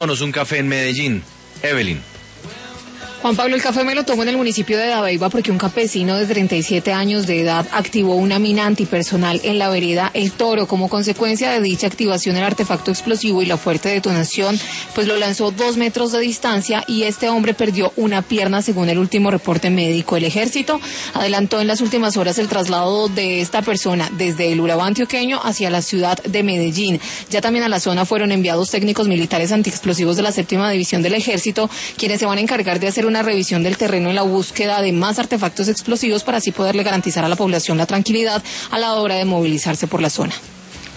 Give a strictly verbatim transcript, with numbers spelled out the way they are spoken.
Un café en Medellín. Evelyn. Juan Pablo, el café me lo tomó en el municipio de Dabeiba porque un campesino de treinta y siete años de edad activó una mina antipersonal en la vereda El Toro. Como consecuencia de dicha activación, el artefacto explosivo y la fuerte detonación pues lo lanzó dos metros de distancia y este hombre perdió una pierna según el último reporte médico. El ejército adelantó en las últimas horas el traslado de esta persona desde el Urabá antioqueño hacia la ciudad de Medellín. Ya también a la zona fueron enviados técnicos militares antiexplosivos de la séptima división del ejército, quienes se van a encargar de hacer una revisión del terreno en la búsqueda de más artefactos explosivos para así poderle garantizar a la población la tranquilidad a la hora de movilizarse por la zona.